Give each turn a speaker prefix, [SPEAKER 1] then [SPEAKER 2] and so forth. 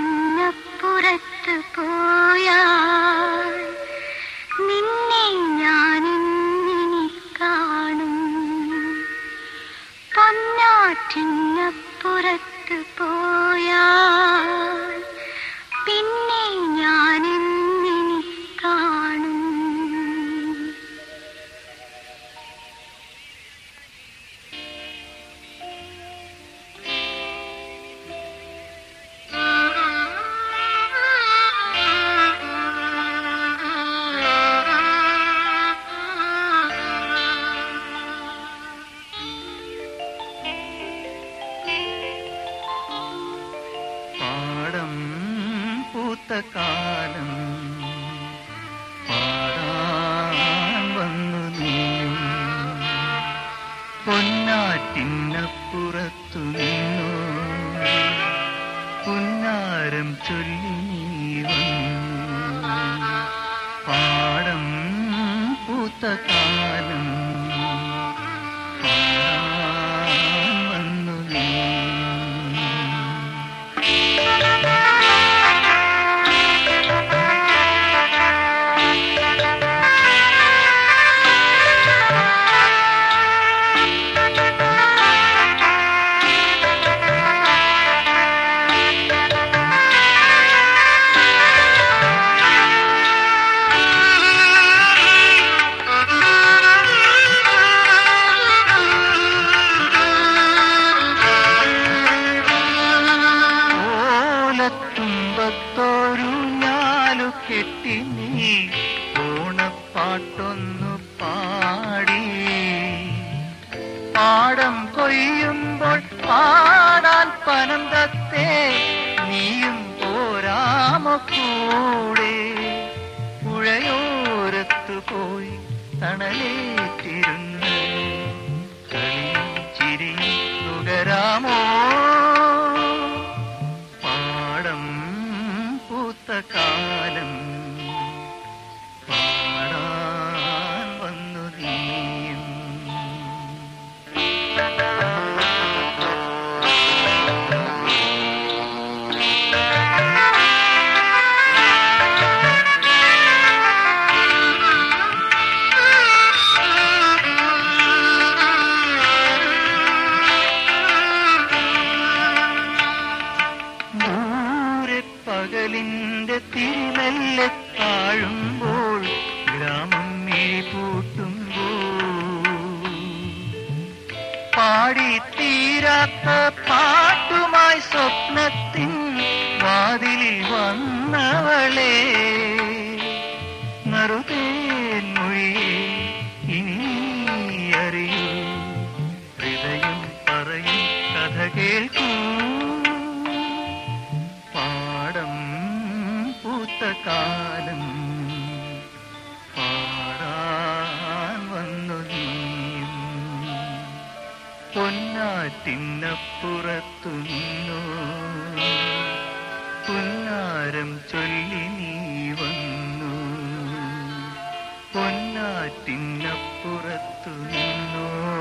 [SPEAKER 1] പൊന്നാറ്റിന്നപ്പുറത്ത് പോയാൽ നിന്നെ ഞാനിനി കാണും. പൊന്നാറ്റിന്നപ്പുറത്ത് പോയാൽ പിന്നെ ഞാനിനി കാണും.
[SPEAKER 2] കാലം പാടാൻ വന്നു നീയും പൊന്നാറ്റിന്നപ്പുറത്തു നിന്നു പുന്നാരം ചൊല്ലി നീ വന്നു. പാടം പൂത്ത കാലം പാടാൻ വന്നു നീ. തുമ്പത്തോരു ഞാലു കെട്ടി നീ ഓണപ്പാട്ടൊന്നു പാടി. പാടം കൊയ്യുമ്പോൾ പാടാൻ പനം തത്തേ നീയും പോരാമോ കൂടെ. പുഴയോരത്തു പോയി തണലേറ്റിരുന്ന് കളിയും ചിരിയും നുകരാമോ. കാലം പാടാൻ വന്നു നീയും. പകലിന്റെ തിരുനെല്ലെ താഴുമ്പോൾ ഗ്രാമം മിഴിപൂട്ടുമ്പോൾ പാടി തീരാത്ത പാട്ടുമായി സ്വപ്നത്തിൻ വാതിലിൽ വന്നവളെ. നറുതേൻ മൊഴിയെ ഇനി അറിയൂ, ഹൃദയം പറയും കഥ കേൾക്കൂ. കാലം പാടാൻ വന്നു നീയും പൊന്നാറ്റിന്നപ്പുറത്തു നിന്നു പുന്നാരം ചൊല്ലി നീ വന്നു. പൊന്നാറ്റിന്നപ്പുറത്തു നിന്നു.